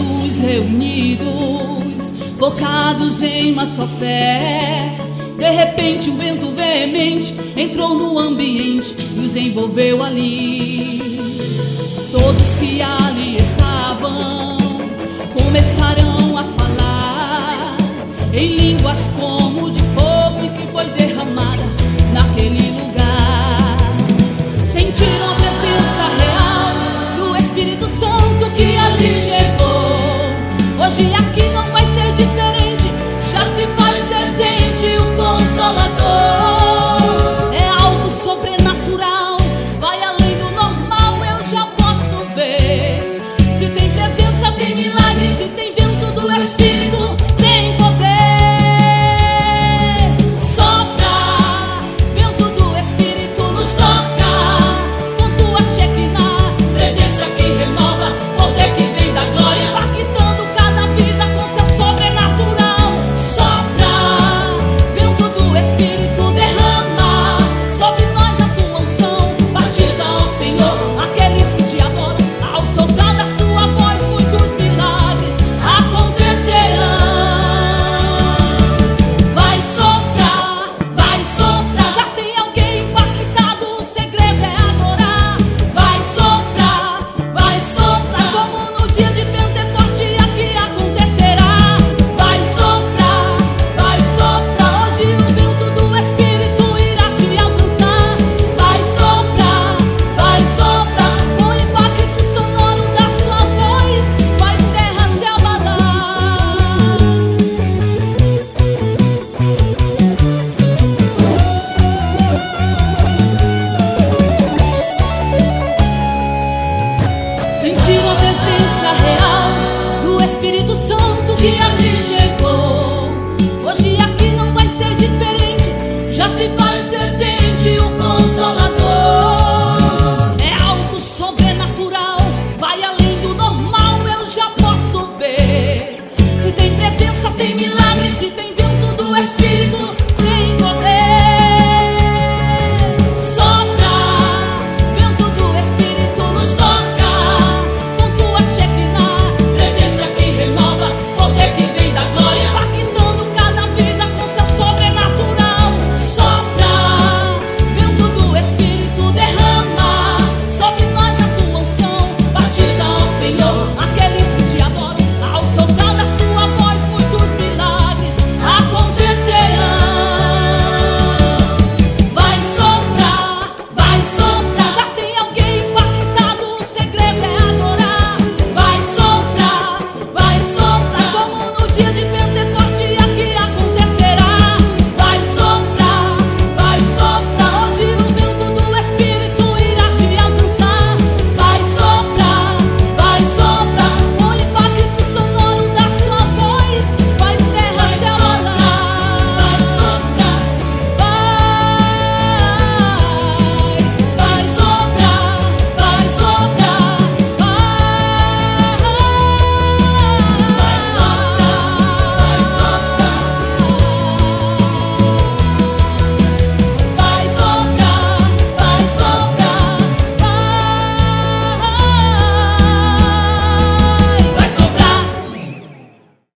todos reunidos, focados em uma só fé. De repente um vento veemente entrou no ambiente e os envolveu ali. Todos que ali estavam começaram a falar em línguas como de fogo, e que foi derramada naquele lugar. Sentiram a presença real do Espírito Santo que ali chegou. Hoje aqui não vai ser diferente, já se faz presente o Consolador. É algo sobrenatural, vai além do normal, eu já posso ver. Se tem presença, tem milagre, se tem vento do Espírito